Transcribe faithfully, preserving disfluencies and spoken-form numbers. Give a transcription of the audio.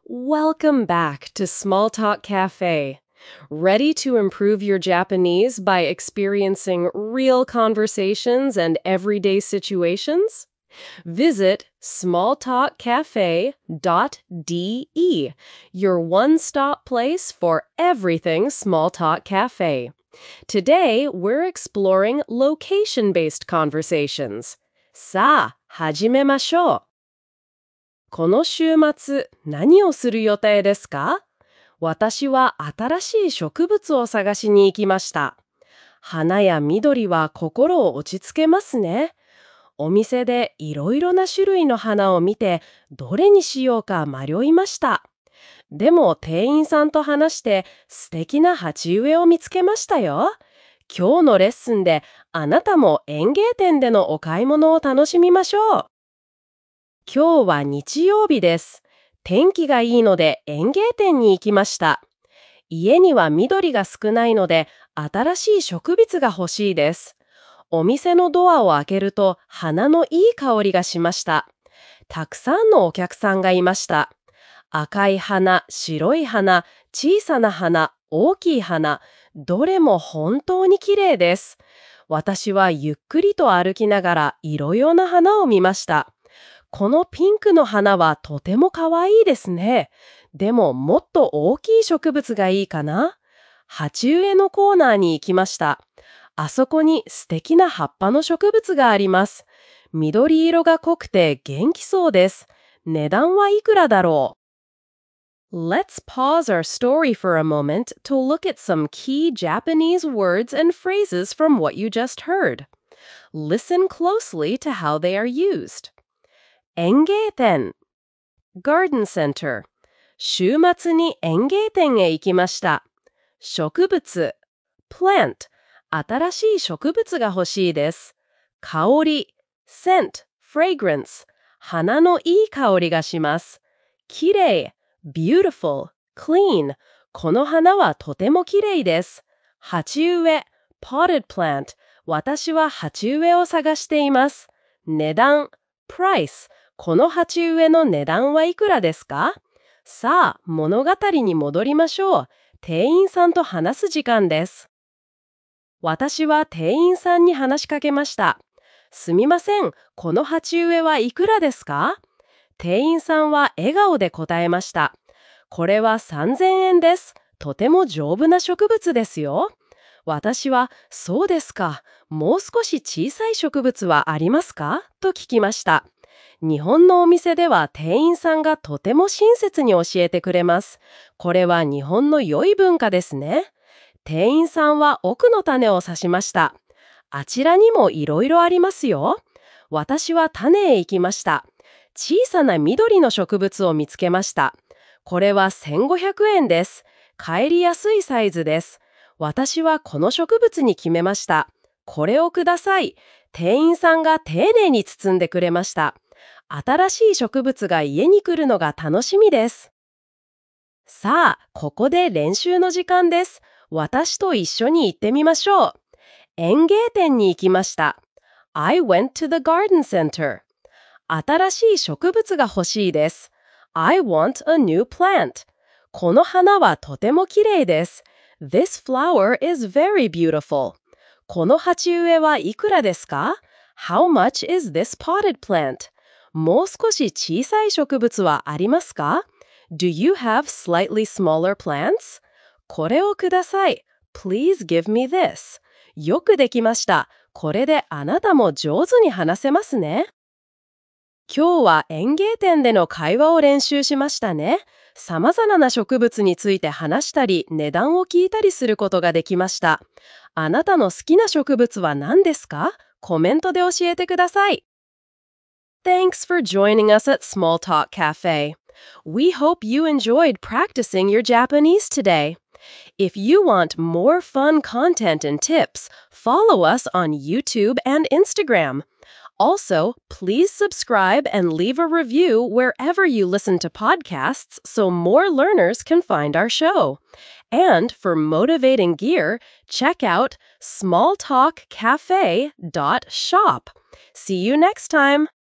Welcome back to Small Talk Cafe. Ready to improve your Japanese by experiencing real conversations and everyday situations? Visit small talk cafe dot d e, your one-stop place for everything Small Talk Cafe. Today, we're exploring location-based conversations. さあ、始めましょう。この週末、何をする予定ですか？私は新しい植物を探しに行きました。花や緑は心を落ち着けますね。お店でいろいろな種類の花を見て、どれにしようか迷いました。でも店員さんと話して素敵な鉢植えを見つけましたよ。今日のレッスンであなたも園芸店でのお買い物を楽しみましょう。今日は日曜日です。天気がいいので園芸店に行きました。家には緑が少ないので新しい植物が欲しいです。お店のドアを開けると花のいい香りがしました。たくさんのお客さんがいました。赤い花、白い花、小さな花、大きい花、どれも本当に綺麗です。私はゆっくりと歩きながらいろいろな花を見ました。このピンクの花はとても可愛いですね。でももっと大きい植物がいいかな？鉢植えのコーナーに行きました。あそこに素敵な葉っぱの植物があります。緑色が濃くて元気そうです。値段はいくらだろう？ Let's pause our story for a moment to look at some key Japanese words and phrases from what you just heard. Listen closely to how they are used. 園芸店 Garden Center 週末に園芸店へ行きました。植物 Plant 新しい植物が欲しいです。香り Scent Fragrance 花のいい香りがします。きれい Beautiful Clean この花はとてもきれいです。鉢植え Potted Plant 私は鉢植えを探しています。値段 Priceこの鉢植えの値段はいくらですか？さあ、物語に戻りましょう。店員さんと話す時間です。私は店員さんに話しかけました。すみません、この鉢植えはいくらですか？店員さんは笑顔で答えました。これはさんぜんえんです。とても丈夫な植物ですよ。私は、そうですか。もう少し小さい植物はありますか？と聞きました。日本のお店では店員さんがとても親切に教えてくれます。これは日本の良い文化ですね。店員さんは奥の種を指しました。あちらにもいろいろありますよ。私は種へ行きました。小さな緑の植物を見つけました。これはせんごひゃくえんです。帰りやすいサイズです。私はこの植物に決めました。これをください。店員さんが丁寧に包んでくれました。新しい植物が家に来るのが楽しみです。さあ、ここで練習の時間です。私と一緒に行ってみましょう。園芸店に行きました。I went to the garden center. 新しい植物が欲しいです。I want a new plant. この花はとても綺麗です。This flower is very beautiful. この鉢植えはいくらですか？ How much is this potted plant? もう少し小さい植物はありますか？ Do you have slightly smaller plants? これをください。Please give me this. よくできました。これであなたも上手に話せますね。今日は園芸店での会話を練習しましたね。様々な植物について話したり、値段を聞いたりすることができました。あなたの好きな植物は何ですか？コメントで教えてください。Thanks for joining us at Small Talk Cafe. We hope you enjoyed practicing your Japanese today. If you want more fun content and tips, follow us on YouTube and Instagram. Also, please subscribe and leave a review wherever you listen to podcasts so more learners can find our show. And for motivating gear, check out small talk cafe dot shop. See you next time!